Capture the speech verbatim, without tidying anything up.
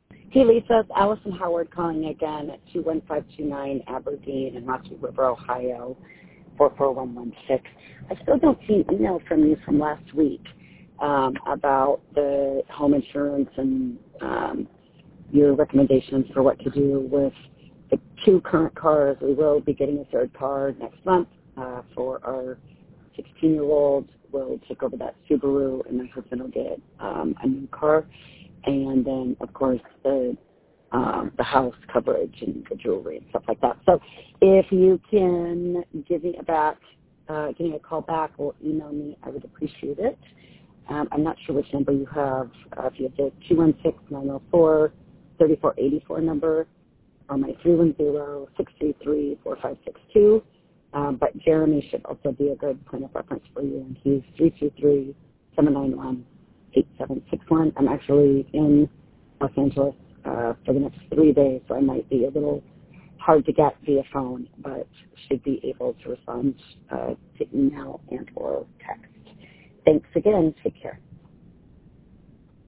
Hey, Lisa, it's Allison Howard calling again at two one five two nine Aberdeen in Rocky River, Ohio, four four one one six. I still don't see an email from you from last week um, about the home insurance and um, your recommendations for what to do with the two current cars. We will be getting a third car next month uh, for our sixteen-year-old. We'll take over that Subaru, and my husband will get um, a new car. And then, of course, the um, the house coverage and the jewelry and stuff like that. So if you can give me a back, uh, give me a call back or email me, I would appreciate it. Um, I'm not sure which number you have. Uh, if you have the two one six, nine oh four, three four eight four number or my three one zero, six three three, four five six two. Um, but Jeremy should also be a good point of reference for you, and he's three two three, seven nine one, eight seven six one. I'm actually in Los Angeles uh, for the next three days, so I might be a little hard to get via phone, but should be able to respond uh, to email and or text. Thanks again. Take care.